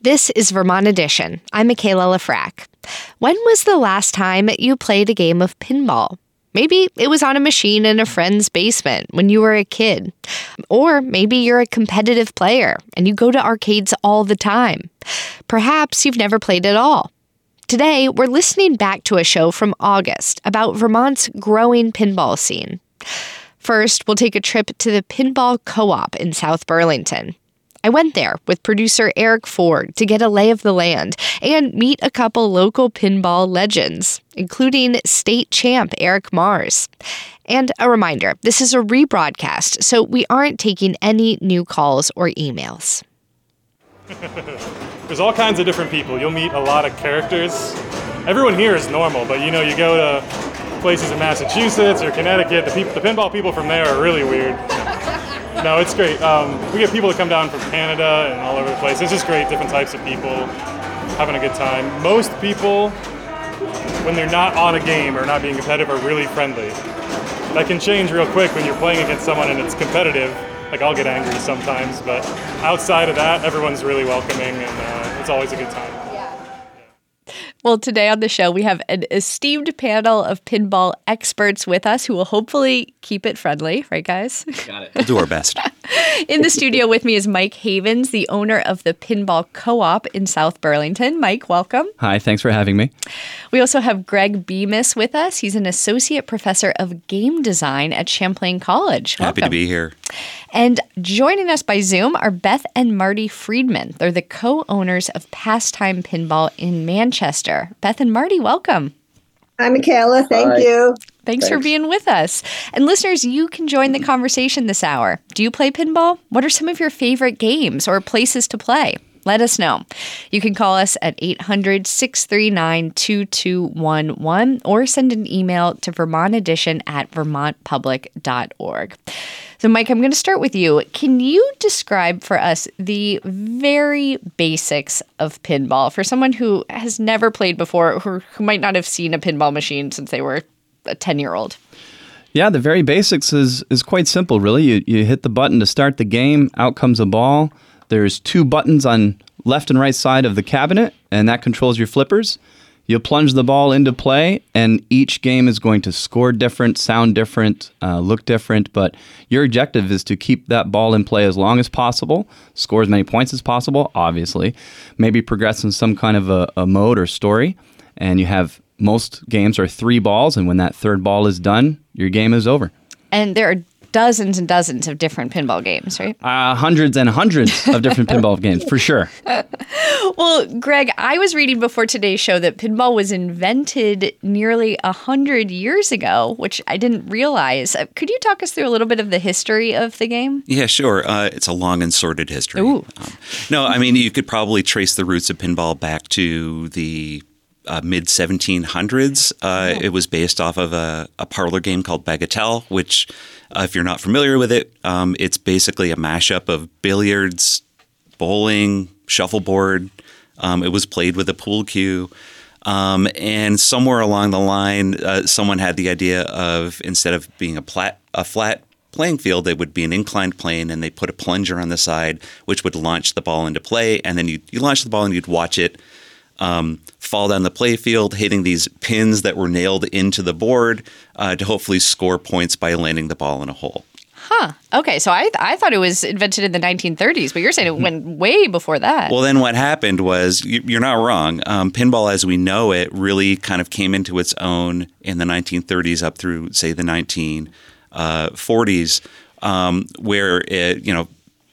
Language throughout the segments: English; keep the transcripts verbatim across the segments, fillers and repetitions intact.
This is Vermont Edition. I'm Michaela Lafrac. When was the last time you played a game of pinball? Maybe it was on a machine in a friend's basement when you were a kid. Or maybe you're a competitive player and you go to arcades all the time. Perhaps you've never played at all. Today, we're listening back to a show from August about Vermont's growing pinball scene. First, we'll take a trip to the Pinball Co-op in South Burlington. I went there with producer Eric Ford to get a lay of the land and meet a couple local pinball legends, including state champ Eric Mars. And a reminder, this is a rebroadcast, so we aren't taking any new calls or emails. There's all kinds of different people. You'll meet a lot of characters. Everyone here is normal, but you know, you go to places in Massachusetts or Connecticut, the, people, the pinball people from there are really weird. No, it's great. Um, we get people that come down from Canada and all over the place. It's just great, different types of people having a good time. Most people, when they're not on a game or not being competitive, are really friendly. That can change real quick when you're playing against someone and it's competitive. Like, I'll get angry sometimes, but outside of that, everyone's really welcoming, and uh, it's always a good time. Well, today on the show, we have an esteemed panel of pinball experts with us who will hopefully keep it friendly. Right, guys? Got it. We'll do our best. In the studio with me is Mike Havens, the owner of the Pinball Co-op in South Burlington. Mike, welcome. Hi, thanks for having me. We also have Greg Bemis with us. He's an associate professor of game design at Champlain College. Happy Welcome. to be here. And joining us by Zoom are Beth and Marty Friedman. They're the co-owners of Pastime Pinball in Manchester. Beth and Marty, welcome. Hi, Michaela. Thank Hi. you. Thanks, Thanks for being with us. And listeners, you can join the conversation this hour. Do you play pinball? What are some of your favorite games or places to play? Let us know. You can call us at eight hundred, six three nine, two two one one or send an email to vermont edition at vermont public dot org. So, Mike, I'm going to start with you. Can you describe for us the very basics of pinball for someone who has never played before or who might not have seen a pinball machine since they were a ten-year-old? Yeah, the very basics is is quite simple, really. You you hit the button to start the game, out comes a ball. There's two buttons on left and right side of the cabinet, and that controls your flippers. You plunge the ball into play, and each game is going to score different, sound different, uh, look different, but your objective is to keep that ball in play as long as possible, score as many points as possible, obviously, maybe progress in some kind of a, a mode or story, and you have most games are three balls, and when that third ball is done, your game is over. And there are dozens and dozens of different pinball games, right? Uh, hundreds and hundreds of different pinball games, for sure. Well, Greg, I was reading before today's show that pinball was invented nearly one hundred years ago, which I didn't realize. Could you talk us through a little bit of the history of the game? Yeah, sure. Uh, it's a long and sordid history. Ooh. Um, no, I mean, you could probably trace the roots of pinball back to the Uh, mid seventeen hundreds. Uh, oh. It was based off of a, a parlor game called Bagatelle, which, uh, if you're not familiar with it, um, it's basically a mashup of billiards, bowling, shuffleboard. Um, it was played with a pool cue. Um, and somewhere along the line, uh, someone had the idea of, instead of being a, plat, a flat playing field, it would be an inclined plane, and they put a plunger on the side, which would launch the ball into play. And then you you launch the ball and you'd watch it Um, fall down the play field, hitting these pins that were nailed into the board uh, to hopefully score points by landing the ball in a hole. Huh. Okay, so I th- I thought it was invented in the nineteen thirties, but you're saying it went way before that. Well, then what happened was, you, you're not wrong. Um, pinball as we know it really kind of came into its own in the nineteen thirties up through, say, the nineteen forties, um, where it, you know,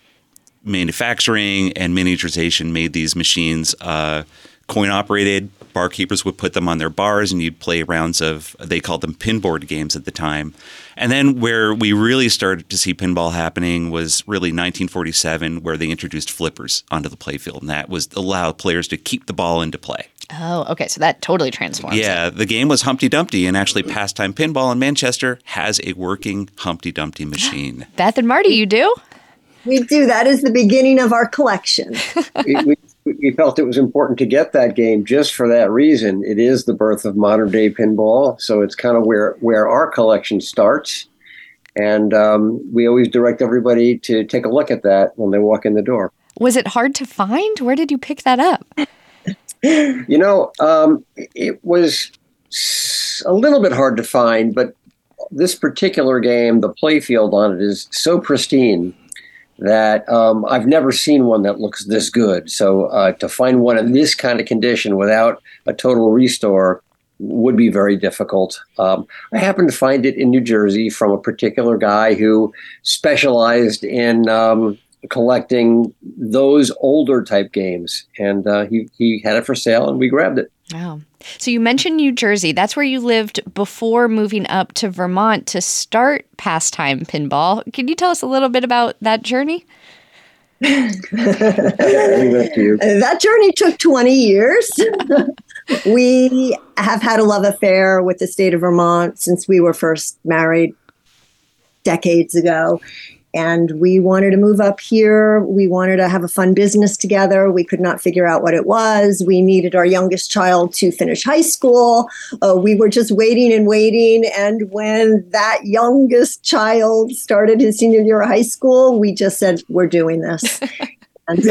manufacturing and miniaturization made these machines uh, coin-operated. Barkeepers would put them on their bars, and you'd play rounds of, they called them pinboard games at the time. And then where we really started to see pinball happening was really nineteen forty-seven, where they introduced flippers onto the playfield, and that was allowed players to keep the ball into play. Oh, okay. So that totally transforms Yeah, it. The game was Humpty Dumpty, and actually Pastime Pinball in Manchester has a working Humpty Dumpty machine. Beth and Marty, you do? We do. That is the beginning of our collection. we, we, we felt it was important to get that game just for that reason. It is the birth of modern day pinball, so it's kind of where, where our collection starts. And um, we always direct everybody to take a look at that when they walk in the door. Was it hard to find? Where did you pick that up? You know, um, it was a little bit hard to find, but this particular game, the playfield on it is so pristine that um, I've never seen one that looks this good. So uh, to find one in this kind of condition without a total restore would be very difficult. Um, I happened to find it in New Jersey from a particular guy who specialized in um, collecting those older type games. And uh, he, he had it for sale and we grabbed it. Wow. So you mentioned New Jersey. That's where you lived before moving up to Vermont to start Pastime Pinball. Can you tell us a little bit about that journey? That journey took twenty years. We have had a love affair with the state of Vermont since we were first married decades ago. And we wanted to move up here. We wanted to have a fun business together. We could not figure out what it was. We needed our youngest child to finish high school. Uh, we were just waiting and waiting. And when that youngest child started his senior year of high school, we just said, we're doing this. And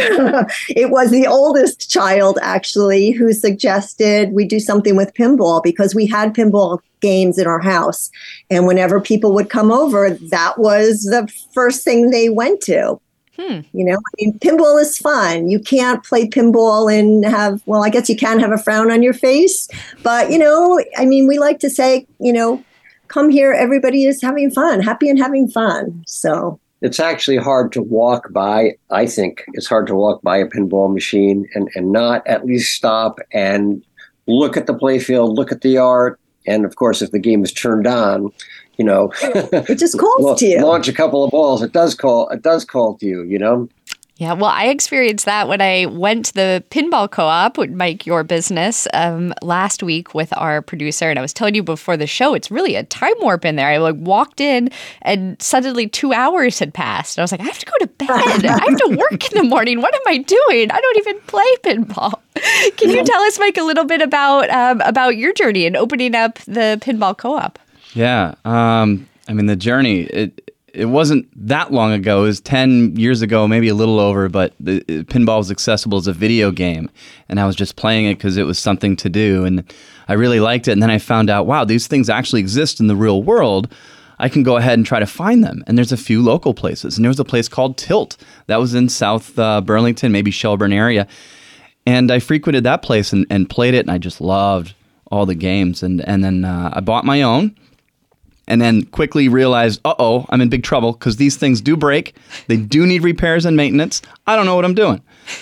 it was the oldest child, actually, who suggested we do something with pinball because we had pinball games in our house. And whenever people would come over, that was the first thing they went to. Hmm. You know, I mean, pinball is fun. You can't play pinball and have, well, I guess you can have a frown on your face. But, you know, I mean, we like to say, you know, come here, everybody is having fun, happy and having fun. So it's actually hard to walk by. I think it's hard to walk by a pinball machine and, and not at least stop and look at the playfield, look at the art. And of course, if the game is turned on, you know, it just calls to you. Launch a couple of balls. It does call. It does call to you. You know. Yeah, well, I experienced that when I went to the Pinball Co-op with Mike Your Business um, last week with our producer. And I was telling you before the show, it's really a time warp in there. I like walked in and suddenly two hours had passed. And I was like, I have to go to bed. I have to work in the morning. What am I doing? I don't even play pinball. Can you tell us, Mike, a little bit about um, about your journey in opening up the Pinball Co-op? Yeah. Um, I mean, the journey, it it wasn't that long ago. It was ten years ago, maybe a little over, but the pinball was accessible as a video game. And I was just playing it because it was something to do. And I really liked it. And then I found out, wow, these things actually exist in the real world. I can go ahead and try to find them. And there's a few local places. And there was a place called Tilt. That was in South uh, Burlington, maybe Shelburne area. And I frequented that place and, and played it. And I just loved all the games. And, and then uh, I bought my own. And then quickly realized, uh-oh, I'm in big trouble because these things do break. They do need repairs and maintenance. I don't know what I'm doing.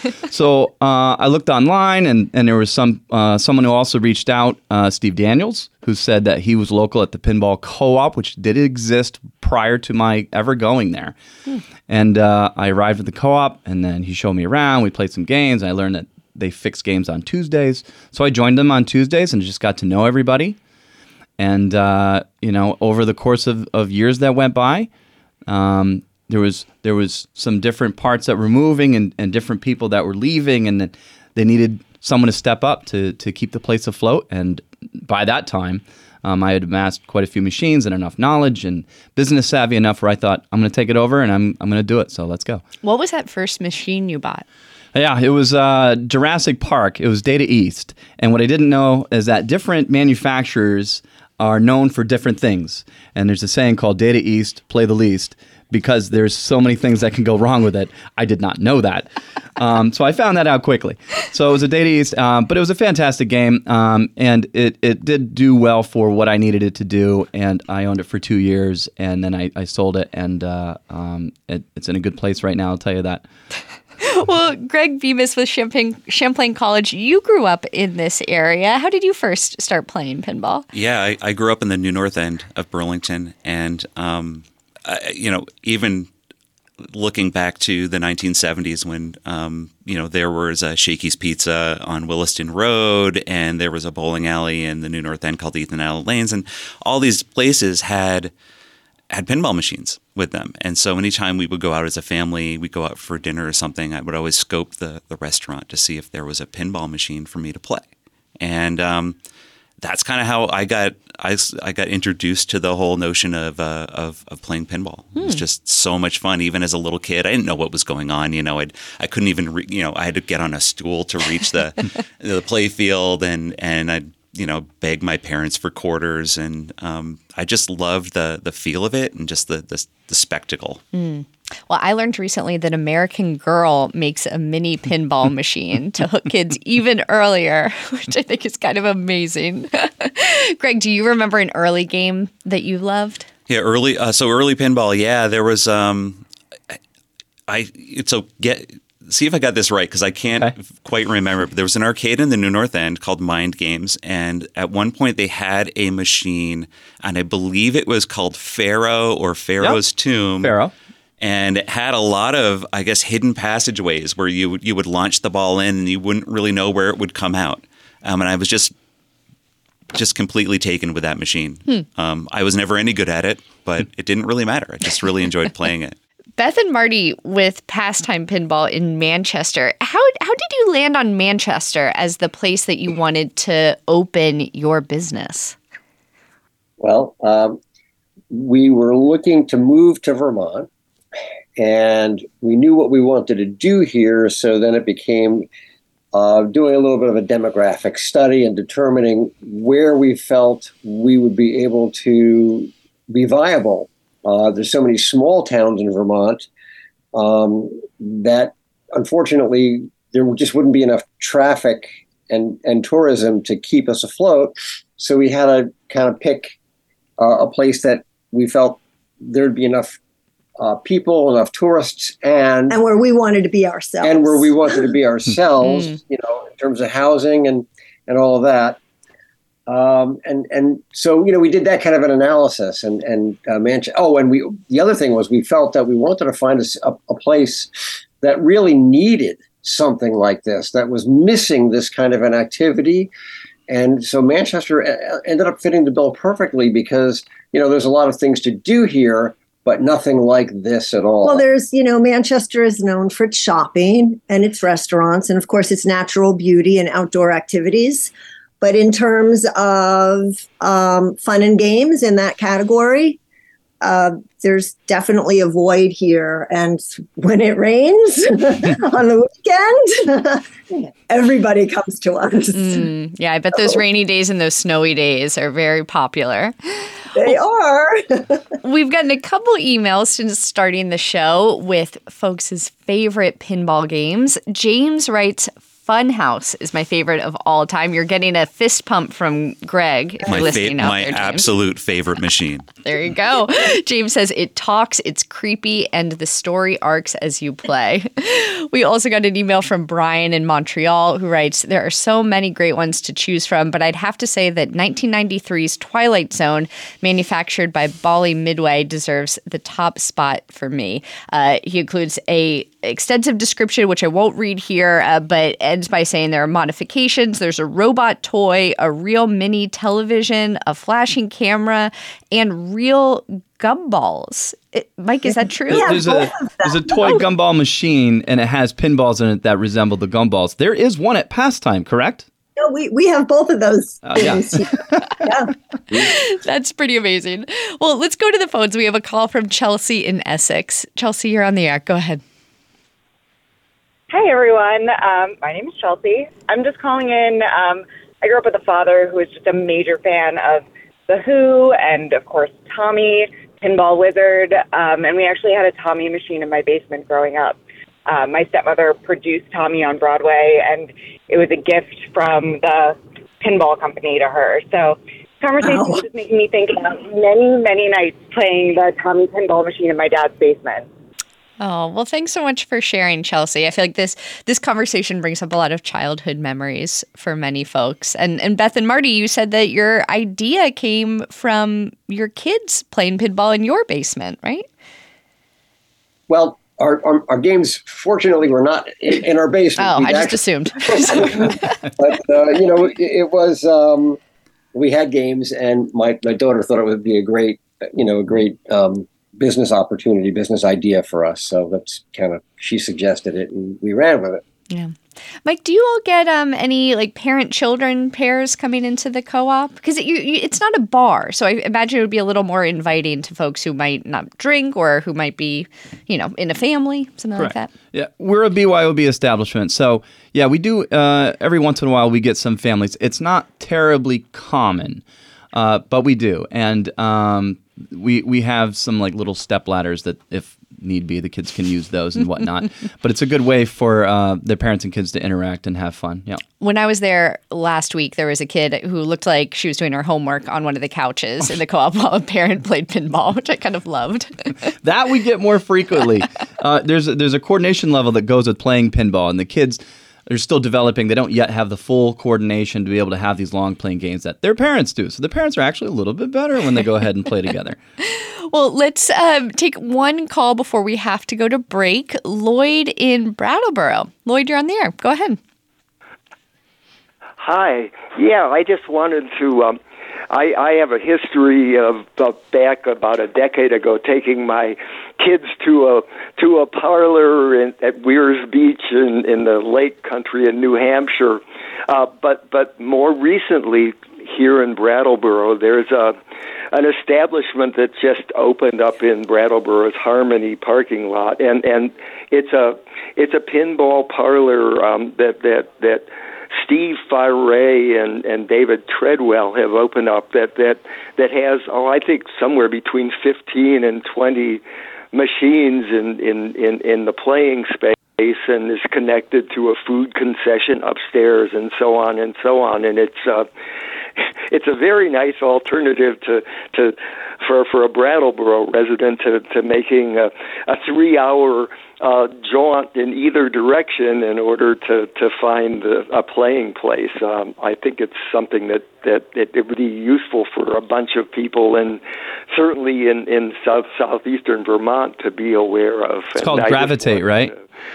So uh, I looked online, and, and there was some uh, someone who also reached out, uh, Steve Daniels, who said that he was local at the Pinball Co-op, which did exist prior to my ever going there. Hmm. And uh, I arrived at the co-op, and then he showed me around. We played some games. And I learned that they fix games on Tuesdays. So I joined them on Tuesdays and just got to know everybody. And, uh, you know, over the course of, of years that went by, um, there was there was some different parts that were moving and, and different people that were leaving, and that they needed someone to step up to, to keep the place afloat. And by that time, um, I had amassed quite a few machines and enough knowledge and business savvy enough where I thought, I'm going to take it over and I'm I'm going to do it. So let's go. What was that first machine you bought? Yeah, it was uh, Jurassic Park. It was Data East. And what I didn't know is that different manufacturers are known for different things. And there's a saying called Data East, play the least, because there's so many things that can go wrong with it. I did not know that. Um, so I found that out quickly. So it was a Data East, um, but it was a fantastic game. Um, and it, it did do well for what I needed it to do. And I owned it for two years, and then I, I sold it. And uh, um, it, it's in a good place right now, I'll tell you that. Well, Greg Bemis with Champlain, Champlain College, you grew up in this area. How did you first start playing pinball? Yeah, I, I grew up in the New North End of Burlington. And, um, I, you know, even looking back to the nineteen seventies when, um, you know, there was a Shakey's Pizza on Williston Road, and there was a bowling alley in the New North End called Ethan Allen Lanes. And all these places had had pinball machines with them. And so anytime we would go out as a family, we'd go out for dinner or something, I would always scope the, the restaurant to see if there was a pinball machine for me to play. And um, that's kind of how I got I, s- I got introduced to the whole notion of uh, of, of playing pinball. It was just so much fun. Even as a little kid, I didn't know what was going on. You know, I'd, I couldn't even re- you know I had to get on a stool to reach the the play field, and and I'd you know beg my parents for quarters, and um, I just loved the the feel of it and just the the, the spectacle. Well, I learned recently that American Girl makes a mini pinball machine to hook kids even earlier, which I think is kind of amazing. Greg, do you remember an early game that you loved? Yeah, early. Uh, so early pinball. Yeah, there was. Um, I so get see if I got this right because I can't Okay. quite remember. But there was an arcade in the New North End called Mind Games, and at one point they had a machine, and I believe it was called Pharaoh or Pharaoh's Tomb. Pharaoh. And it had a lot of, I guess, hidden passageways where you would you would launch the ball in and you wouldn't really know where it would come out. Um, and I was just just completely taken with that machine. Um, I was never any good at it, but it didn't really matter. I just really enjoyed playing it. Beth and Marty with Pastime Pinball in Manchester. How how did you land on Manchester as the place that you wanted to open your business? Well, um, we were looking to move to Vermont, and we knew what we wanted to do here. So then it became uh, doing a little bit of a demographic study and determining where we felt we would be able to be viable. Uh, there's so many small towns in Vermont um, that, unfortunately, there just wouldn't be enough traffic and, and tourism to keep us afloat. So we had to kind of pick uh, a place that we felt there'd be enough uh, people, enough tourists, and And where we wanted to be ourselves. and where we wanted to be ourselves, you know, in terms of housing and, and all of that. Um, and, and so, you know, we did that kind of an analysis and, and, uh, Manchester. Oh, and we, the other thing was we felt that we wanted to find a, s- a- a place that really needed something like this, that was missing this kind of an activity. And so Manchester uh, ended up fitting the bill perfectly because, you know, there's a lot of things to do here, but nothing like this at all. Well, there's, you know, Manchester is known for its shopping and its restaurants, and of course, its natural beauty and outdoor activities. But in terms of um, fun and games in that category, uh, there's definitely a void here. And when it rains on the weekend, everybody comes to us. Mm, yeah, I bet those rainy days and those snowy days are very popular. They are. We've gotten a couple emails since starting the show with folks' favorite pinball games. James writes, Funhouse is my favorite of all time. You're getting a fist pump from Greg if My, you're listening fa- out my there, James. absolute favorite machine. There you go. James says it talks, it's creepy, and the story arcs as you play. We also got an email from Brian in Montreal who writes, there are so many great ones to choose from, but I'd have to say that nineteen ninety-three's Twilight Zone, manufactured by Bally Midway, deserves the top spot for me. Uh, he includes a extensive description, which I won't read here, uh, but ends by saying there are modifications. There's a robot toy, a real mini television, a flashing camera, and real gumballs. It, Mike, is that true? Yeah. There's a both of there's a toy gumball machine, and it has pinballs in it that resemble the gumballs. There is one at Pastime, correct? No, we, we have both of those Uh, yeah. things here. Yeah. That's pretty amazing. Well, let's go to the phones. We have a call from Chelsea in Essex. Chelsea, you're on the air. Go ahead. Hi, everyone. Um, my name is Chelsea. I'm just calling in. Um, I grew up with a father who was just a major fan of The Who and, of course, Tommy, Pinball Wizard. Um, and we actually had a Tommy machine in my basement growing up. Uh, my stepmother produced Tommy on Broadway, and it was a gift from the pinball company to her. So conversation Wow. is just making me think about many, many nights playing the Tommy pinball machine in my dad's basement. Oh, well, thanks so much for sharing, Chelsea. I feel like this this conversation brings up a lot of childhood memories for many folks. And and Beth and Marty, you said that your idea came from your kids playing pinball in your basement, right? Well, our, our, our games, fortunately, were not in, in our basement. Oh, We'd I just actually- assumed. but uh, you know, it, it was um, we had games, and my, my daughter thought it would be a great, you know, a great um, business opportunity, business idea for us. So that's kind of she suggested it, and we ran with it. Yeah. Mike, do you all get um, any like parent-children pairs coming into the co-op? Because it, you, you, it's not a bar, so I imagine it would be a little more inviting to folks who might not drink or who might be, you know, in a family, something Correct. like that. Yeah, we're a B Y O B establishment, so yeah, we do. Uh, every once in a while, we get some families. It's not terribly common, uh, but we do, and um, we we have some like little step ladders that if need be, the kids can use those and whatnot. But it's a good way for uh, their parents and kids to interact and have fun. Yeah. When I was there last week, there was a kid who looked like she was doing her homework on one of the couches in the co-op while a parent played pinball, which I kind of loved. That we get more frequently. Uh, there's a, there's a coordination level that goes with playing pinball, and the kids are still developing. They don't yet have the full coordination to be able to have these long playing games that their parents do. So the parents are actually a little bit better when they go ahead and play together. Well, let's um, take one call before we have to go to break. Lloyd in Brattleboro. Lloyd, you're on the air. Go ahead. Hi. Yeah, I just wanted to, um, I, I have a history of, of back about a decade ago taking my kids to a to a parlor in, at Weirs Beach in, in the Lake Country in New Hampshire. Uh, but but more recently, here in Brattleboro, there's a an establishment that just opened up in Brattleboro's Harmony parking lot, and, and it's a it's a pinball parlor um, that that that Steve Firay and, and David Treadwell have opened up that that that has oh I think somewhere between fifteen and twenty machines in in, in, in the playing space, and is connected to a food concession upstairs and so on and so on, and it's uh, it's a very nice alternative to to for for a Brattleboro resident to, to making a, a three hour uh, jaunt in either direction in order to to find a, a playing place. Um, I think it's something that that it, it would be useful for a bunch of people, and certainly in in south southeastern Vermont to be aware of. It's called Gravitate, right?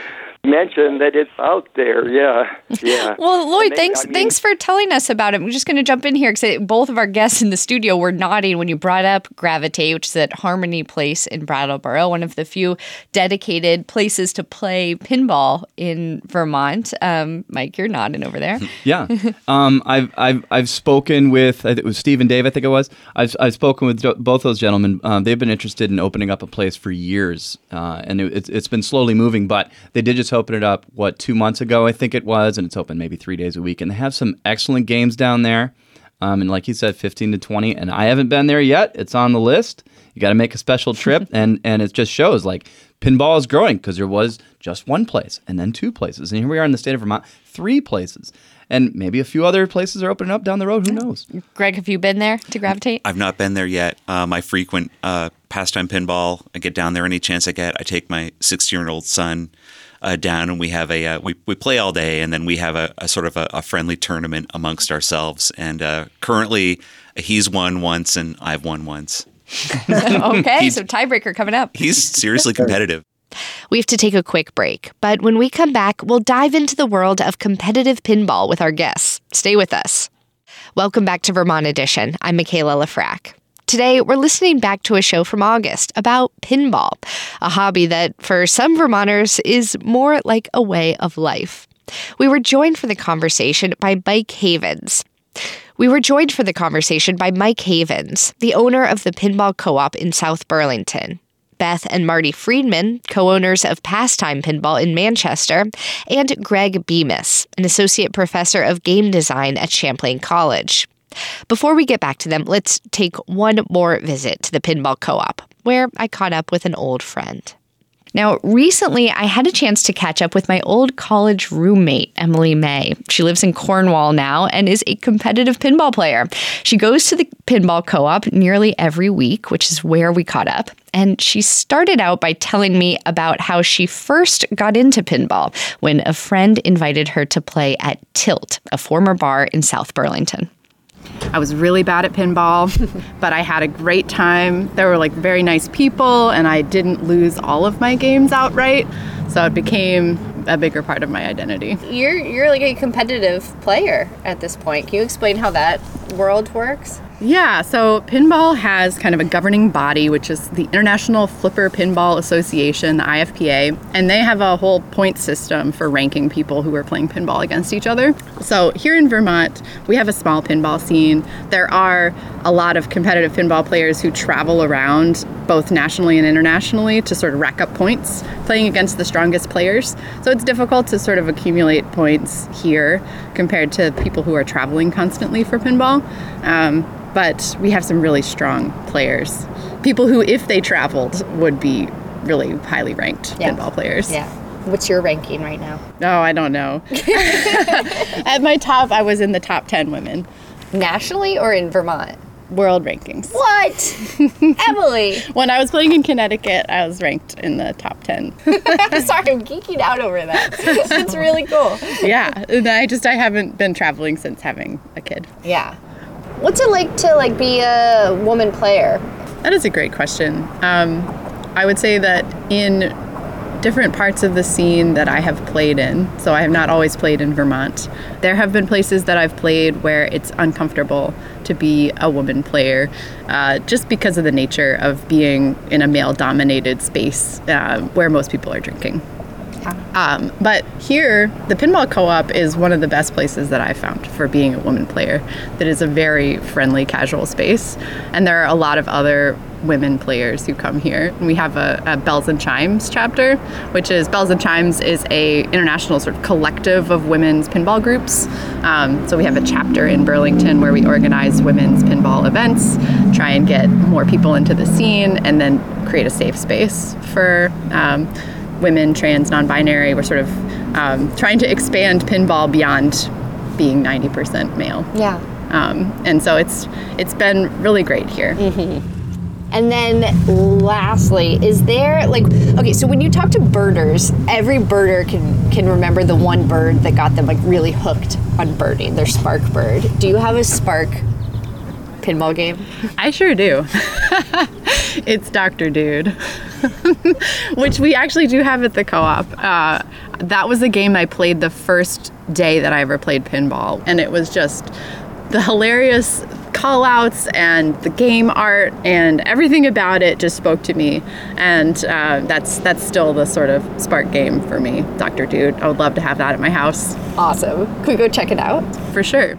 Mention that it's out there, yeah, yeah. Well, Lloyd, they, thanks I mean, thanks for telling us about it. I'm just going to jump in here because both of our guests in the studio were nodding when you brought up Gravitate, which is at Harmony Place in Brattleboro, one of the few dedicated places to play pinball in Vermont. Um, Mike, you're nodding over there. Yeah, um, I've I've I've spoken with I think it was Steve and Dave. I think it was. I've I've spoken with both those gentlemen. Um, they've been interested in opening up a place for years, uh, and it, it's it's been slowly moving, but they did just open it up, what, two months ago, I think it was, and it's open maybe three days a week. And they have some excellent games down there. Um, and like you said, fifteen to twenty. And I haven't been there yet. It's on the list. You got to make a special trip. and, and it just shows like pinball is growing because there was just one place and then two places. And here we are in the state of Vermont, three places. And maybe a few other places are opening up down the road. Who knows? Greg, have you been there to Gravitate? I've not been there yet. Um, I frequent uh, pastime pinball. I get down there any chance I get. I take my sixteen-year-old son uh, down, and we have a uh, we we play all day, and then we have a, a sort of a, a friendly tournament amongst ourselves. And uh, currently, he's won once, and I've won once. Okay, so tiebreaker coming up. He's seriously competitive. We have to take a quick break, but when we come back, we'll dive into the world of competitive pinball with our guests. Stay with us. Welcome back to Vermont Edition. I'm Michaela Lafrac. Today, we're listening back to a show from August about pinball, a hobby that, for some Vermonters, is more like a way of life. We were joined for the conversation by Mike Havens. We were joined for the conversation by Mike Havens, the owner of the Pinball Co-op in South Burlington. Beth and Marty Friedman, co-owners of Pastime Pinball in Manchester, and Greg Bemis, an associate professor of game design at Champlain College. Before we get back to them, let's take one more visit to the Pinball Co-op, where I caught up with an old friend. Now, recently, I had a chance to catch up with my old college roommate, Emily May. She lives in Cornwall now and is a competitive pinball player. She goes to the Pinball Co-op nearly every week, which is where we caught up. And she started out by telling me about how she first got into pinball when a friend invited her to play at Tilt, a former bar in South Burlington. I was really bad at pinball, but I had a great time. There were like very nice people, and I didn't lose all of my games outright. So it became a bigger part of my identity. You're you're like a competitive player at this point. Can you explain how that world works? Yeah, so pinball has kind of a governing body, which is the International Flipper Pinball Association, the I F P A, and they have a whole point system for ranking people who are playing pinball against each other. So here in Vermont, we have a small pinball scene. There are a lot of competitive pinball players who travel around both nationally and internationally to sort of rack up points playing against the strongest players. So it's difficult to sort of accumulate points here compared to people who are traveling constantly for pinball. Um, But we have some really strong players. People who, if they traveled, would be really highly ranked yeah. pinball players. Yeah. What's your ranking right now? Oh, I don't know. At my top, I was in the top ten women. Nationally or in Vermont? World rankings. What? Emily! When I was playing in Connecticut, I was ranked in the top ten. Sorry, I'm geeking out over that. It's really cool. Yeah. And I just, I haven't been traveling since having a kid. Yeah. What's it like to like be a woman player? That is a great question. Um, I would say that in different parts of the scene that I have played in, so I have not always played in Vermont, there have been places that I've played where it's uncomfortable to be a woman player uh, just because of the nature of being in a male-dominated space uh, where most people are drinking. Um, but here, the Pinball Co-op is one of the best places that I've found for being a woman player. That is a very friendly, casual space. And there are a lot of other women players who come here. And we have a, a Bells and Chimes chapter, which is, Bells and Chimes is a international sort of collective of women's pinball groups. Um, so we have a chapter in Burlington where we organize women's pinball events, try and get more people into the scene, and then create a safe space for um, women, trans, non-binary. We're sort of um, trying to expand pinball beyond being ninety percent male. Yeah. Um, and so it's it's been really great here. Mm-hmm. And then lastly, is there like, okay, so when you talk to birders, every birder can, can remember the one bird that got them like really hooked on birding, their spark bird. Do you have a spark pinball game? I sure do. It's Doctor Dude, which we actually do have at the co-op. Uh, that was a game I played the first day that I ever played pinball, and it was just the hilarious call-outs and the game art and everything about it just spoke to me, and uh, that's that's still the sort of spark game for me, Doctor Dude. I would love to have that at my house. Awesome. Can we go check it out? For sure.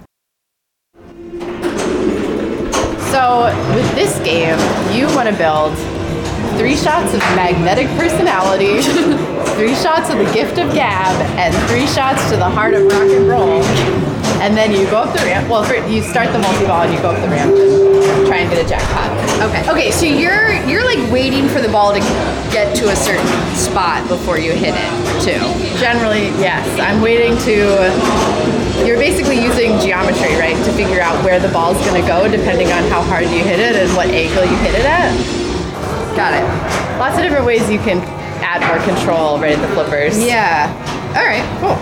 So with this game, you want to build three shots of magnetic personality, three shots of the gift of gab, and three shots to the heart of rock and roll. And then you go up the ramp. Well, you start the multi-ball and you go up the ramp and try and get a jackpot. Okay. Okay, so you're you're like waiting for the ball to get to a certain spot before you hit it, too. Generally, yes. I'm waiting to... You're basically using geometry, right, to figure out where the ball's going to go depending on how hard you hit it and what angle you hit it at. Got it. Lots of different ways you can add more control right at the flippers. Yeah. All right, cool.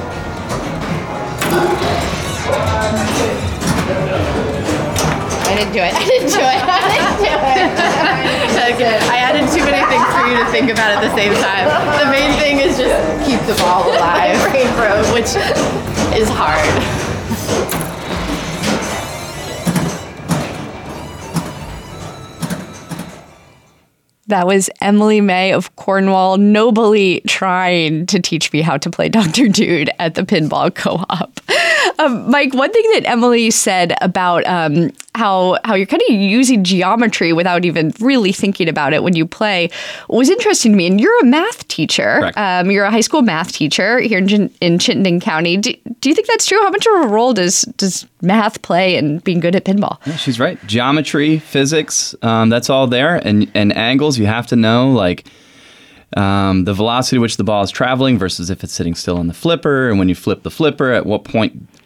I didn't do it. I didn't do it. I didn't do it. Okay. I added too many things for you to think about at the same time. The main thing is just keep the ball alive, which is hard. That was Emily May of Cornwall nobly trying to teach me how to play Doctor Dude at the Pinball Co-op. Um, Mike, one thing that Emily said about um, how how you're kind of using geometry without even really thinking about it when you play was interesting to me. And you're a math teacher. Um, you're a high school math teacher here in, in Chittenden County. Do, do you think that's true? How much of a role does does math play in being good at pinball? Yeah, she's right. Geometry, physics, um, that's all there. And, and angles, you have to know, like um, the velocity at which the ball is traveling versus if it's sitting still on the flipper. And when you flip the flipper, at what point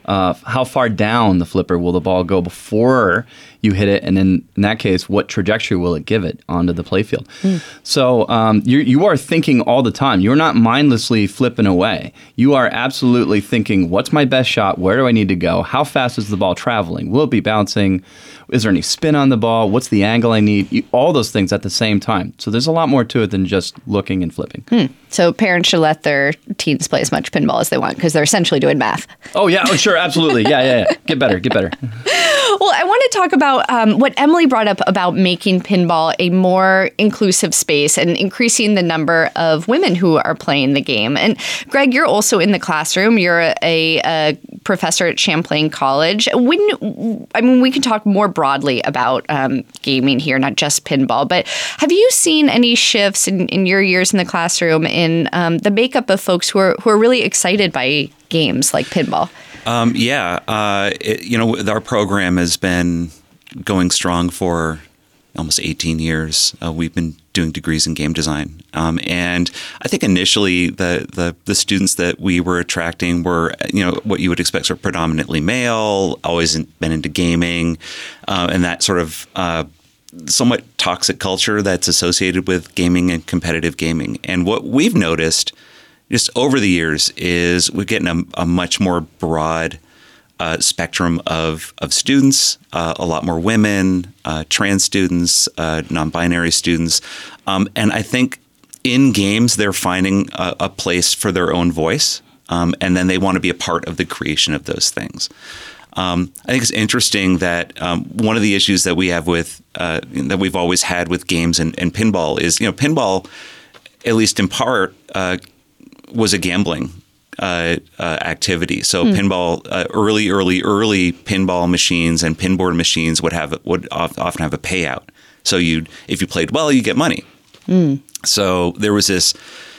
Uh, how far down the flipper will the ball go before you hit it? And in, in that case, what trajectory will it give it onto the playfield? Mm. So um, you you are thinking all the time. You're not mindlessly flipping away. You are absolutely thinking, what's my best shot? Where do I need to go? How fast is the ball traveling? Will it be bouncing? Is there any spin on the ball? What's the angle I need? You, all those things at the same time. So there's a lot more to it than just looking and flipping. Hmm. So parents should let their teens play as much pinball as they want because they're essentially doing math. Oh, yeah. Oh, sure. Absolutely. Yeah, yeah, yeah. Get better. Get better. Well, I want to talk about um, what Emily brought up about making pinball a more inclusive space and increasing the number of women who are playing the game. And Greg, you're also in the classroom. You're a, a professor at Champlain College. When, I mean, we can talk more broadly about um, gaming here, not just pinball, but have you seen any shifts in, in your years in the classroom in um, the makeup of folks who are who are really excited by games like pinball? Um, yeah, uh, it, you know, our program has been going strong for almost eighteen years. Uh, we've been doing degrees in game design. Um, and I think initially the, the the students that we were attracting were, you know, what you would expect, sort of predominantly male, always in, been into gaming, uh, and that sort of uh, somewhat toxic culture that's associated with gaming and competitive gaming. And what we've noticed just over the years is we're getting a, a much more broad uh, spectrum of, of students, uh, a lot more women, uh, trans students, uh, non-binary students. Um, and I think in games, they're finding a, a place for their own voice. Um, and then they want to be a part of the creation of those things. Um, I think it's interesting that um, one of the issues that we have with, uh, that we've always had with games and, and pinball is, you know, pinball, at least in part, uh, was a gambling uh, uh, activity. So mm. pinball, uh, early, early, early pinball machines and pinboard machines would have would often have a payout. So you, if you played well, you get money. Mm. So there was this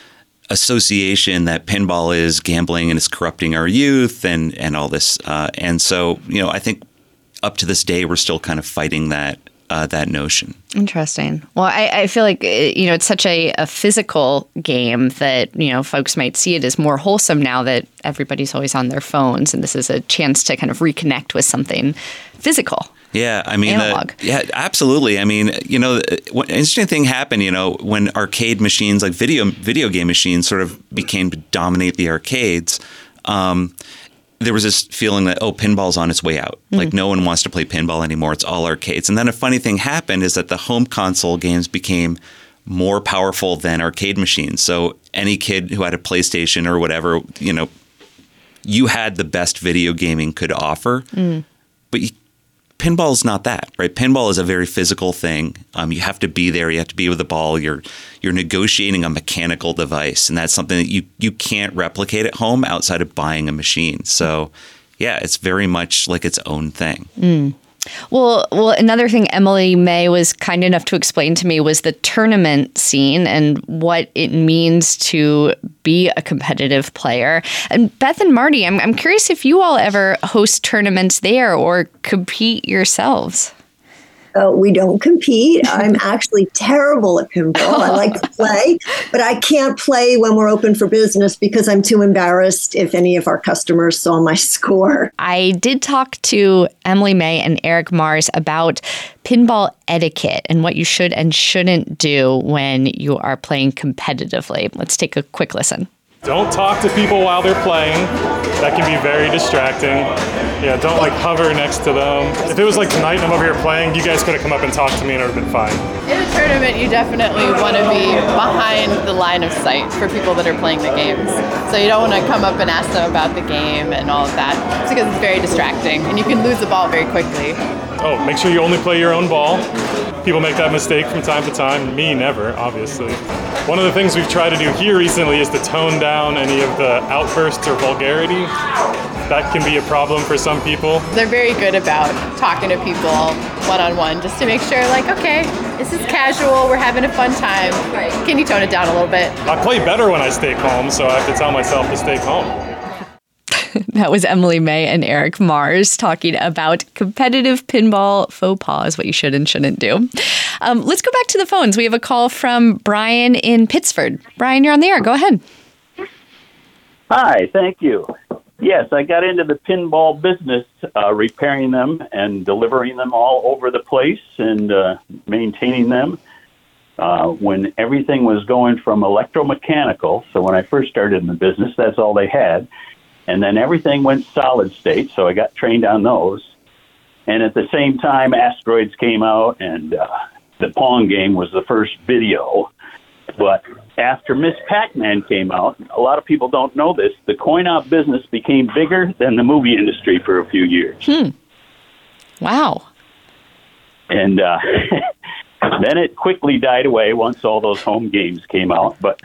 association that pinball is gambling and it's corrupting our youth and and all this. Uh, and so, you know, I think up to this day, we're still kind of fighting that. Uh, that notion. Interesting. Well, I, I feel like, you know, it's such a, a physical game that, you know, folks might see it as more wholesome now that everybody's always on their phones. And this is a chance to kind of reconnect with something physical. Yeah, I mean, analog. The, yeah, absolutely. I mean, you know, what interesting thing happened, you know, when arcade machines, like video video game machines sort of became to dominate the arcades, um, there was this feeling that, oh, pinball's on its way out. Mm-hmm. Like no one wants to play pinball anymore. It's all arcades. And then a funny thing happened is that the home console games became more powerful than arcade machines. So any kid who had a PlayStation or whatever, you know, you had the best video gaming could offer. Mm. But you, pinball's not that, right? Pinball is a very physical thing. Um, you have to be there. You have to be with the ball. You're you're negotiating a mechanical device, and that's something that you you can't replicate at home outside of buying a machine. So, yeah, it's very much like its own thing. Mm. Well, well, another thing Emily May was kind enough to explain to me was the tournament scene and what it means to be a competitive player. And Beth and Marty, I'm I'm curious if you all ever host tournaments there or compete yourselves. Uh, we don't compete. I'm actually terrible at pinball. I like to play, but I can't play when we're open for business because I'm too embarrassed if any of our customers saw my score. I did talk to Emily May and Eric Mars about pinball etiquette and what you should and shouldn't do when you are playing competitively. Let's take a quick listen. Don't talk to people while they're playing. That can be very distracting. Yeah, don't like hover next to them. If it was like tonight and I'm over here playing, you guys could have come up and talked to me and it would have been fine. In a tournament, you definitely want to be behind the line of sight for people that are playing the games. So you don't want to come up and ask them about the game and all of that. It's because it's very distracting and you can lose the ball very quickly. Oh, make sure you only play your own ball. People make that mistake from time to time. Me, never, obviously. One of the things we've tried to do here recently is to tone down any of the outbursts or vulgarity. That can be a problem for some people. They're very good about talking to people one-on-one just to make sure, like, okay, this is casual, we're having a fun time. Can you tone it down a little bit? I play better when I stay calm, so I have to tell myself to stay calm. That was Emily May and Eric Mars talking about competitive pinball faux pas, what you should and shouldn't do. Um, let's go back to the phones. We have a call from Brian in Pittsford. Brian, you're on the air. Go ahead. Hi, thank you. Yes, I got into the pinball business, uh, repairing them and delivering them all over the place and uh, maintaining them. Uh, when everything was going from electromechanical, so when I first started in the business, that's all they had. And then everything went solid state, so I got trained on those. And at the same time, Asteroids came out, and uh, the Pong game was the first video. But after Miss Pac-Man came out, a lot of people don't know this, the coin-op business became bigger than the movie industry for a few years. Hmm. Wow. And uh, then it quickly died away once all those home games came out. But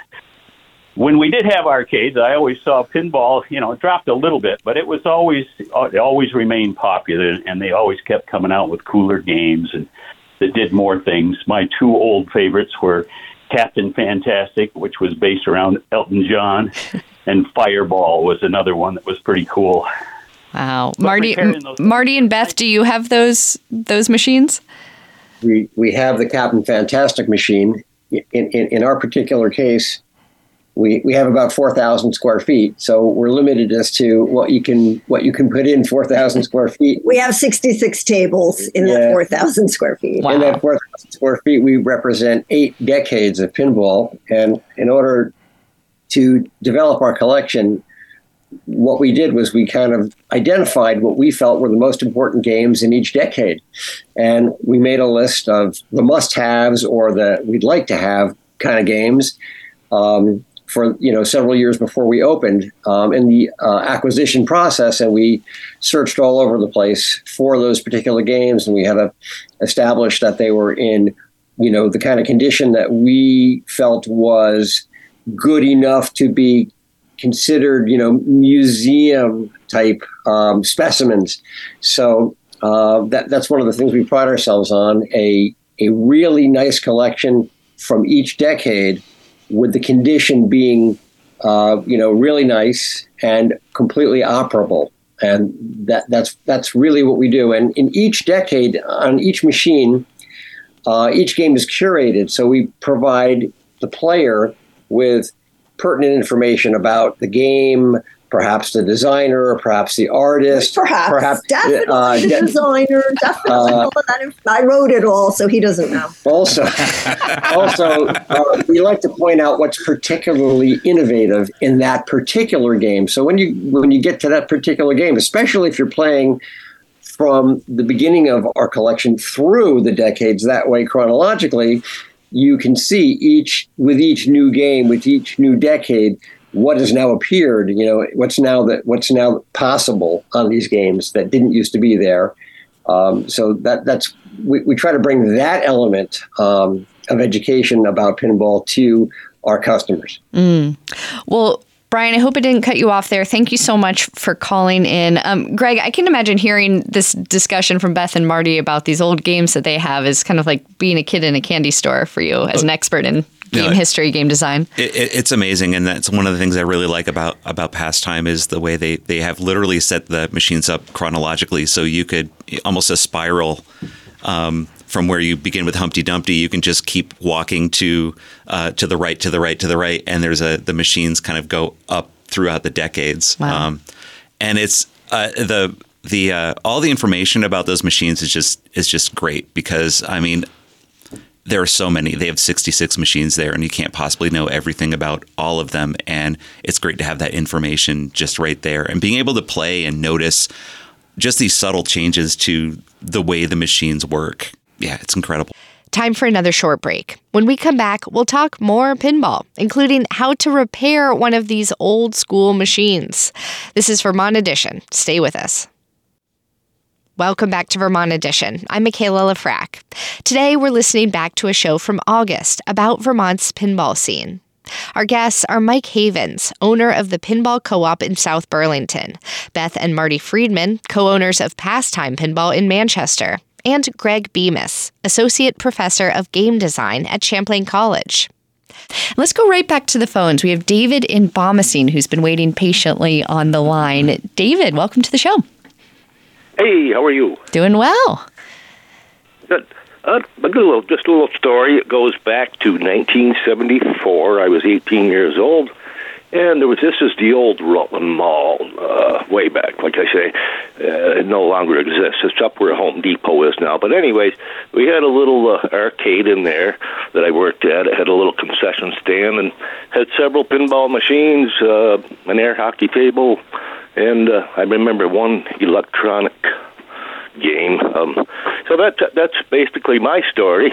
when we did have arcades, I always saw pinball, you know, it dropped a little bit, but it was always, it always remained popular, and they always kept coming out with cooler games and that did more things. My two old favorites were Captain Fantastic, which was based around Elton John, and Fireball was another one that was pretty cool. Wow. But Marty Marty and Beth, do you have those those machines? We we have the Captain Fantastic machine. In in, in our particular case, we we have about four thousand square feet, so we're limited as to what you can what you can put in four thousand square feet. We have sixty-six tables in yeah. that four thousand square feet. Wow. In that four thousand square feet, we represent eight decades of pinball, and in order to develop our collection, what we did was we kind of identified what we felt were the most important games in each decade, and we made a list of the must-haves or the we'd like to have kind of games. Um, for, you know, several years before we opened um, in the uh, acquisition process. And we searched all over the place for those particular games. And we had a, established that they were in, you know, the kind of condition that we felt was good enough to be considered, you know, museum type um, specimens. So uh, that that's one of the things we pride ourselves on, a, a really nice collection from each decade, with the condition being, uh, you know, really nice and completely operable. And that that's that's really what we do. And in each decade, on each machine, uh, each game is curated. So we provide the player with pertinent information about the game, perhaps the designer, perhaps the artist. Perhaps, perhaps definitely uh, the de- designer, definitely uh, all of that. I wrote it all, so he doesn't know. Also, also uh, we like to point out what's particularly innovative in that particular game. So when you when you get to that particular game, especially if you're playing from the beginning of our collection through the decades that way chronologically, you can see each with each new game, with each new decade, what has now appeared, you know, what's now that what's now possible on these games that didn't used to be there. Um, so that that's we, we try to bring that element um, of education about pinball to our customers. Mm. Well, Brian, I hope it didn't cut you off there. Thank you so much for calling in. Um, Greg, I can imagine hearing this discussion from Beth and Marty about these old games that they have is kind of like being a kid in a candy store for you as an expert in game no, history, game design. It, it, it's amazing, and that's one of the things I really like about about Pastime is the way they, they have literally set the machines up chronologically, so you could almost a spiral um, from where you begin with Humpty Dumpty. You can just keep walking to uh, to the right, to the right, to the right, and there's a the machines kind of go up throughout the decades. Wow. Um, and it's uh, the the uh, all the information about those machines is just is just great because I mean. There are so many. They have sixty-six machines there, and you can't possibly know everything about all of them. And it's great to have that information just right there. And being able to play and notice just these subtle changes to the way the machines work. Yeah, it's incredible. Time for another short break. When we come back, we'll talk more pinball, including how to repair one of these old school machines. This is Vermont Edition. Stay with us. Welcome back to Vermont Edition. I'm Michaela Lafrac. Today, we're listening back to a show from August about Vermont's pinball scene. Our guests are Mike Havens, owner of the Pinball Co-op in South Burlington, Beth and Marty Friedman, co-owners of Pastime Pinball in Manchester, and Greg Bemis, associate professor of game design at Champlain College. Let's go right back to the phones. We have David in Bomoseen, who's been waiting patiently on the line. David, welcome to the show. Hey, how are you? Doing well. Good. Uh, a little, just a little story. It goes back to nineteen seventy-four. I was eighteen years old, And there was this is the old Rutland Mall, uh, way back. Like I say, uh, it no longer exists. It's up where Home Depot is now. But anyways, we had a little uh, arcade in there that I worked at. It had a little concession stand and had several pinball machines, uh, an air hockey table, and uh, I remember one electronic game. Um, so that that's basically my story.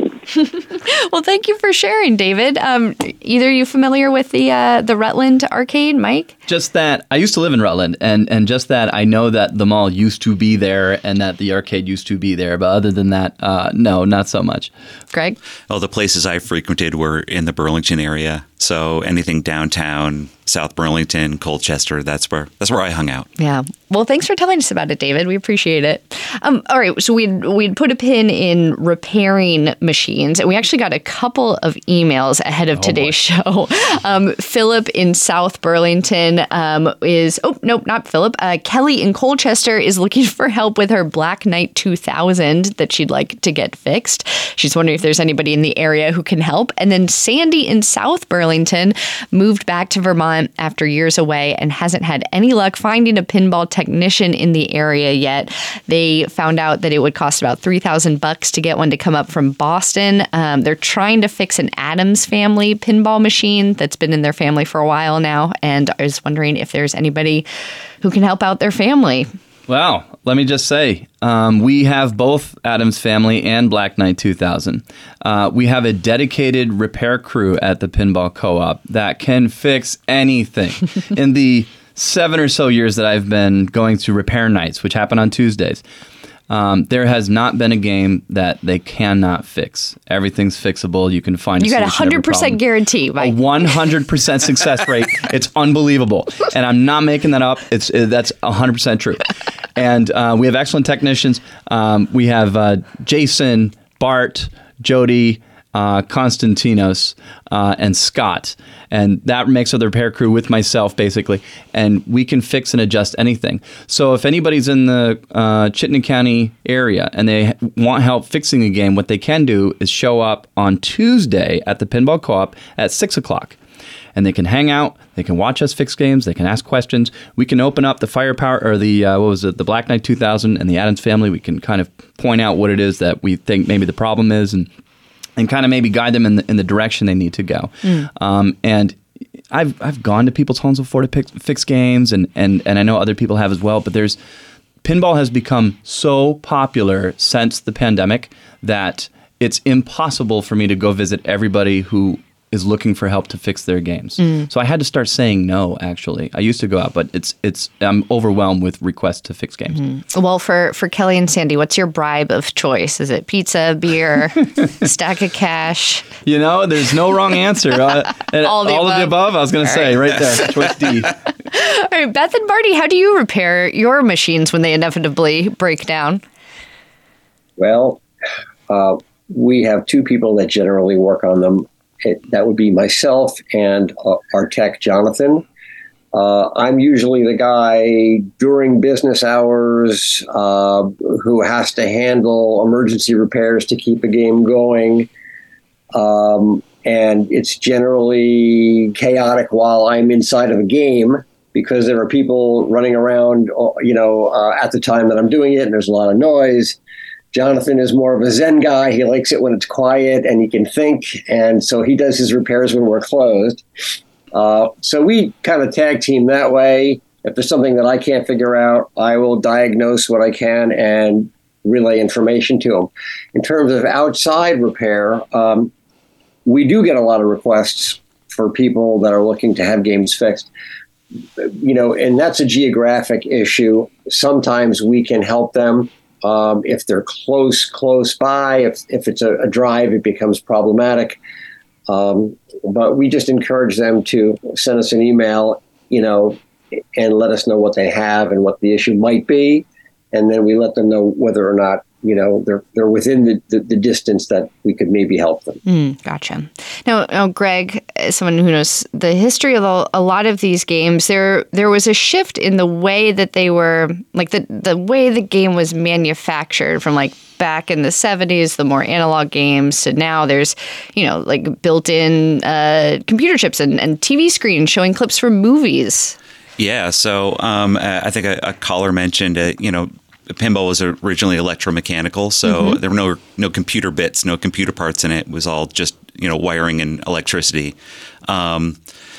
Well, thank you for sharing, David. Um, either you familiar with the uh, the Rutland arcade, Mike? Just that I used to live in Rutland, and, and just that I know that the mall used to be there and that the arcade used to be there. But other than that, uh, no, not so much. Greg? Oh, the places I frequented were in the Burlington area. So anything downtown, South Burlington, Colchester, that's where that's where I hung out. Yeah. Well, thanks for telling us about it, David. We appreciate it. Um, all right. So we'd, we'd put a pin in repairing machines, and we actually got a couple of emails ahead of oh, today's boy. show. Um, Philip in South Burlington um, is, oh, nope, not Philip. Uh, Kelly in Colchester is looking for help with her Black Knight two thousand that she'd like to get fixed. She's wondering if there's anybody in the area who can help. And then Sandy in South Burlington moved back to Vermont after years away and hasn't had any luck finding a pinball technician in the area yet. They found out that it would cost about three thousand bucks to get one to come up from Boston. Um, they're trying to fix an Addams family pinball machine that's been in their family for a while now, and I was wondering if there's anybody who can help out their family. Well, let me just say, um, we have both Addams Family and Black Knight two thousand. Uh, we have a dedicated repair crew at the Pinball Co-op that can fix anything. In the seven or so years that I've been going through repair nights, which happen on Tuesdays, um, there has not been a game that they cannot fix. Everything's fixable. You can find a You got a solution to every one hundred percent problem. guarantee, Mike. A one hundred percent success rate. It's unbelievable. And I'm not making that up. It's it, That's one hundred percent true. And uh, we have excellent technicians. Um, we have uh, Jason, Bart, Jody, uh, Konstantinos, uh, and Scott. And that makes up the repair crew with myself, basically. And we can fix and adjust anything. So if anybody's in the uh, Chittenden County area and they want help fixing a game, what they can do is show up on Tuesday at the Pinball Co-op at six o'clock. And they can hang out, they can watch us fix games, they can ask questions. We can open up the firepower, or the, uh, what was it, the Black Knight two thousand and the Addams Family. We can kind of point out what it is that we think maybe the problem is and and kind of maybe guide them in the, in the direction they need to go. Mm. Um, and I've I've gone to people's homes before to pick, fix games, and, and, and I know other people have as well, but there's pinball has become so popular since the pandemic that it's impossible for me to go visit everybody who is looking for help to fix their games. Mm. So I had to start saying no, actually. I used to go out, but it's it's I'm overwhelmed with requests to fix games. Mm. Well, for, for Kelly and Sandy, what's your bribe of choice? Is it pizza, beer, stack of cash? You know, there's no wrong answer. Uh, all the all above. of the above, I was going to say, right, right there. Choice D. All right, Beth and Marty, how do you repair your machines when they inevitably break down? Well, uh, we have two people that generally work on them. It, that would be myself and uh, our tech, Jonathan. Uh, I'm usually the guy during business hours uh, who has to handle emergency repairs to keep a game going. Um, and it's generally chaotic while I'm inside of a game because there are people running around, you know, uh, at the time that I'm doing it, and there's a lot of noise. Jonathan is more of a Zen guy. He likes it when it's quiet and he can think. And so he does his repairs when we're closed. Uh, so we kind of tag team that way. If there's something that I can't figure out, I will diagnose what I can and relay information to him. In terms of outside repair, um, we do get a lot of requests for people that are looking to have games fixed. You know, and that's a geographic issue. Sometimes we can help them. Um, if they're close, close by, if if it's a, a drive, it becomes problematic. Um, but we just encourage them to send us an email, you know, and let us know what they have and what the issue might be. And then we let them know whether or not you know, they're they're within the, the, the distance that we could maybe help them. Mm, gotcha. Now, now, Greg, as someone who knows the history of a, a lot of these games, there there was a shift in the way that they were, like the, the way the game was manufactured from like back in the seventies, the more analog games, to now there's, you know, like built-in uh, computer chips and, and T V screens showing clips from movies. Yeah, so um, I think a, a caller mentioned, uh, you know, pinball was originally electromechanical, so mm-hmm. there were no no computer bits, no computer parts in it. It was all just, you know, wiring and electricity. Um,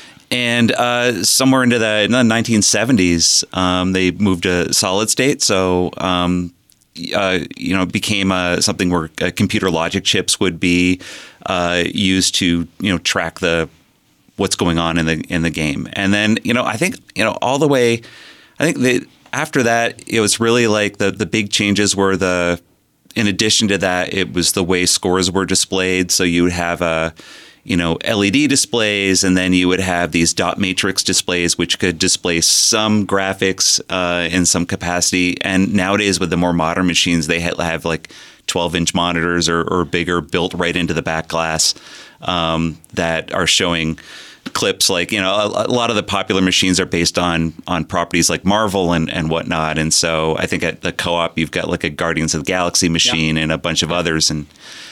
and uh, somewhere into the, in the nineteen seventies, um, they moved to solid state. So, um, uh, you know, it became uh, something where uh, computer logic chips would be uh, used to, you know, track the what's going on in the in the game. And then, you know, I think, you know, all the way, I think that after that, it was really like the, the big changes were the, in addition to that, it was the way scores were displayed. So you would have a, you know, L E D displays, and then you would have these dot matrix displays, which could display some graphics uh, in some capacity. And nowadays with the more modern machines, they have, have like twelve inch monitors or, or bigger built right into the back glass um, that are showing clips. Like, you know, a, a lot of the popular machines are based on on properties like Marvel and, and whatnot. And so I think at the Co-op, you've got like a Guardians of the Galaxy machine yeah. and a bunch of others. And,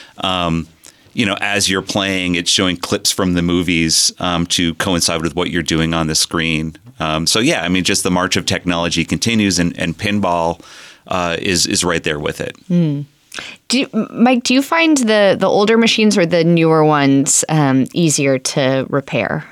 um, you know, as you're playing, it's showing clips from the movies um, to coincide with what you're doing on the screen. Um, so, yeah, I mean, just the march of technology continues, and, and pinball uh, is is right there with it. Mm. Do you, Mike, do you find the, the older machines or the newer ones um, easier to repair?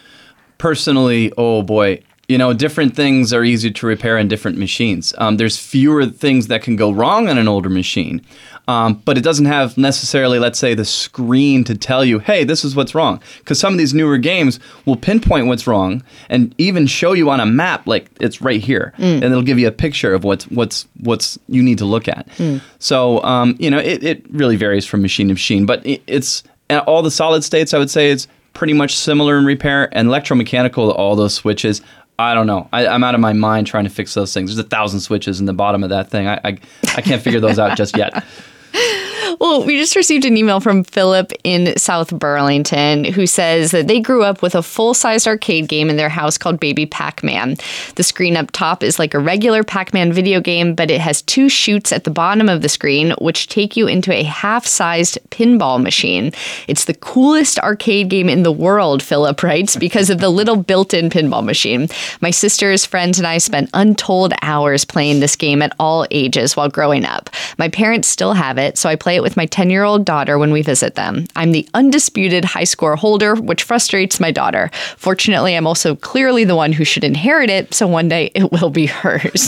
Personally, oh boy, you know, different things are easier to repair in different machines. Um, there's fewer things that can go wrong on an older machine, um, but it doesn't have necessarily, let's say, the screen to tell you, hey, this is what's wrong. Because some of these newer games will pinpoint what's wrong and even show you on a map, like it's right here, mm. and it'll give you a picture of what's what's what's you need to look at. Mm. So, um, you know, it, it really varies from machine to machine, but it, it's all the solid states, I would say, it's pretty much similar in repair, and electromechanical, all those switches. I don't know. I, I'm out of my mind trying to fix those things. There's a thousand switches in the bottom of that thing. I I, I can't figure those out just yet. Well, we just received an email from Philip in South Burlington who says that they grew up with a full-sized arcade game in their house called Baby Pac-Man. The screen up top is like a regular Pac-Man video game, but it has two chutes at the bottom of the screen, which take you into a half-sized pinball machine. It's the coolest arcade game in the world, Philip writes, because of the little built-in pinball machine. My sister's friends and I spent untold hours playing this game at all ages while growing up. My parents still have it, so I play it with my ten-year-old daughter when we visit them. I'm the undisputed high score holder, which frustrates my daughter. Fortunately, I'm also clearly the one who should inherit it, so one day it will be hers.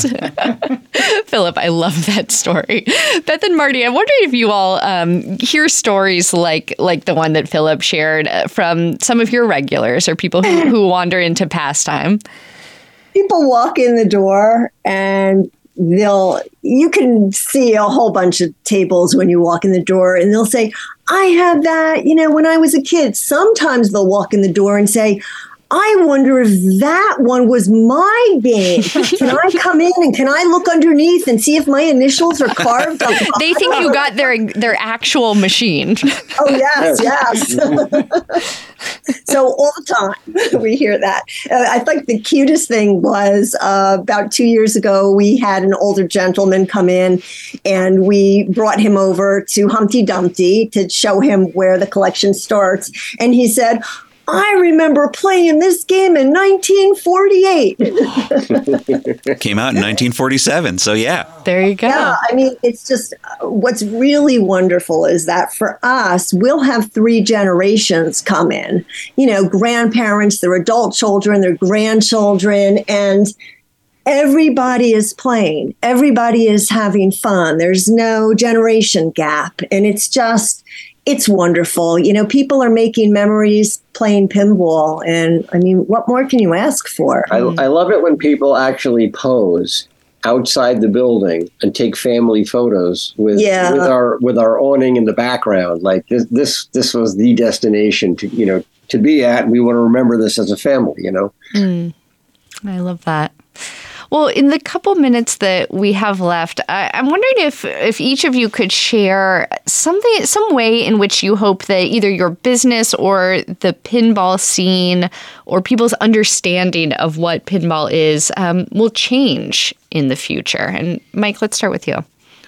Philip, I love that story. Beth and Marty, I'm wondering if you all um, hear stories like like the one that Philip shared from some of your regulars or people who, who wander into pastime. People walk in the door and they'll, you can see a whole bunch of tables when you walk in the door, and they'll say, I had that, you know, when I was a kid. Sometimes they'll walk in the door and say, I wonder if that one was my game. Can I come in and can I look underneath and see if my initials are carved? They think you got their their actual machine. Oh, yes, yes. So all the time we hear that. Uh, I think the cutest thing was uh, about two years ago, we had an older gentleman come in and we brought him over to Humpty Dumpty to show him where the collection starts. And he said, I remember playing this game in nineteen forty-eight. Came out in nineteen forty-seven, so yeah. There you go. Yeah, I mean, it's just uh, what's really wonderful is that for us, we'll have three generations come in. You know, grandparents, their adult children, their grandchildren, and everybody is playing. Everybody is having fun. There's no generation gap, and it's just... It's wonderful. You know, people are making memories playing pinball. And I mean, what more can you ask for? I, I love it when people actually pose outside the building and take family photos with, yeah. with our with our awning in the background. Like this, this, this was the destination to, you know, to be at. And we want to remember this as a family, you know? Mm, I love that. Well, in the couple minutes that we have left, I, I'm wondering if if each of you could share something, some way in which you hope that either your business or the pinball scene or people's understanding of what pinball is um, will change in the future. And Mike, let's start with you.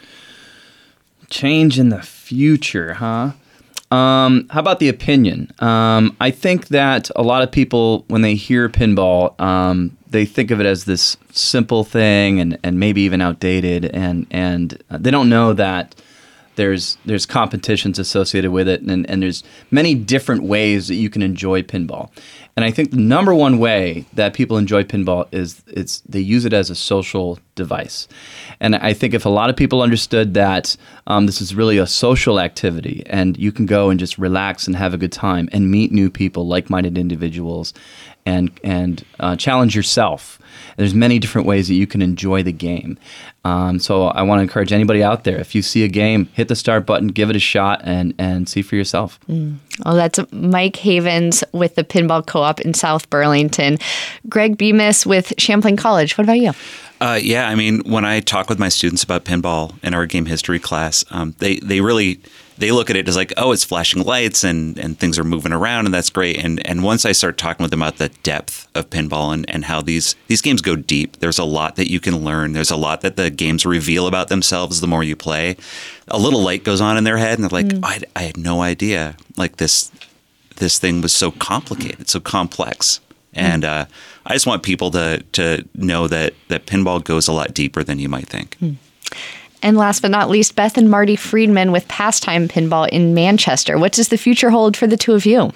Change in the future, huh? Um, how about the opinion? Um, I think that a lot of people, when they hear pinball, um, they think of it as this simple thing and, and maybe even outdated, and and they don't know that there's there's competitions associated with it, and, and there's many different ways that you can enjoy pinball. And I think the number one way that people enjoy pinball is it's they use it as a social device. And I think if a lot of people understood that um, this is really a social activity and you can go and just relax and have a good time and meet new people, like-minded individuals, and and uh, challenge yourself. There's many different ways that you can enjoy the game. Um, so I want to encourage anybody out there, if you see a game, hit the start button, give it a shot, and, and see for yourself. Mm. Well, that's Mike Havens with the Pinball Co-op in South Burlington. Greg Bemis with Champlain College. What about you? Uh, yeah, I mean, when I talk with my students about pinball in our game history class, um, they, they really... they look at it as like, oh, it's flashing lights and, and things are moving around, and that's great. And and once I start talking with them about the depth of pinball and, and how these, these games go deep, there's a lot that you can learn. There's a lot that the games reveal about themselves the more you play. A little light goes on in their head, and they're like, mm. I, I had no idea. Like this this thing was so complicated, so complex. And uh, I just want people to to know that, that pinball goes a lot deeper than you might think. Mm. And last but not least, Beth and Marty Friedman with Pastime Pinball in Manchester. What does the future hold for the two of you?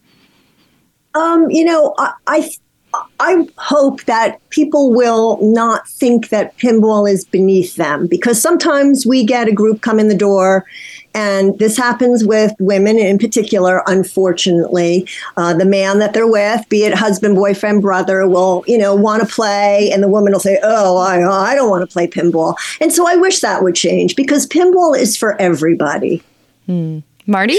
Um, you know, I, I I hope that people will not think that pinball is beneath them, because sometimes we get a group come in the door, and this happens with women in particular, unfortunately. Uh, the man that they're with, be it husband, boyfriend, brother, will, you know, want to play, and the woman will say, oh, I, I don't want to play pinball. And so I wish that would change, because pinball is for everybody. Hmm. Marty?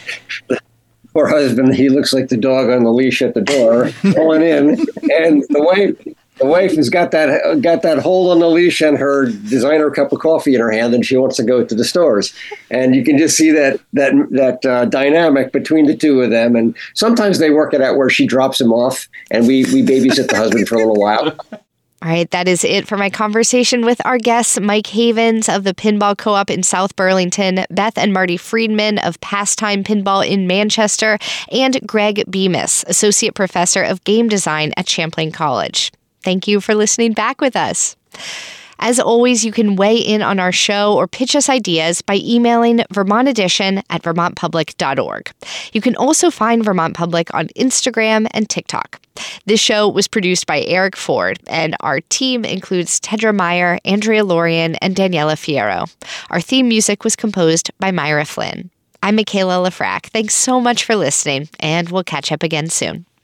Poor husband, he looks like the dog on the leash at the door, pulling in, and the wife, the wife has got that got that hold on the leash and her designer cup of coffee in her hand, and she wants to go to the stores. And you can just see that that that uh, dynamic between the two of them. And sometimes they work it out where she drops him off, and we we babysit the husband for a little while. All right, that is it for my conversation with our guests, Mike Havens of the Pinball Co-op in South Burlington, Beth and Marty Friedman of Pastime Pinball in Manchester, and Greg Bemis, Associate Professor of Game Design at Champlain College. Thank you for listening back with us. As always, you can weigh in on our show or pitch us ideas by emailing Vermont Edition at vermont public dot org. You can also find Vermont Public on Instagram and TikTok. This show was produced by Eric Ford, and our team includes Tedra Meyer, Andrea Lorian, and Daniela Fierro. Our theme music was composed by Myra Flynn. I'm Michaela Lafrac. Thanks so much for listening, and we'll catch up again soon.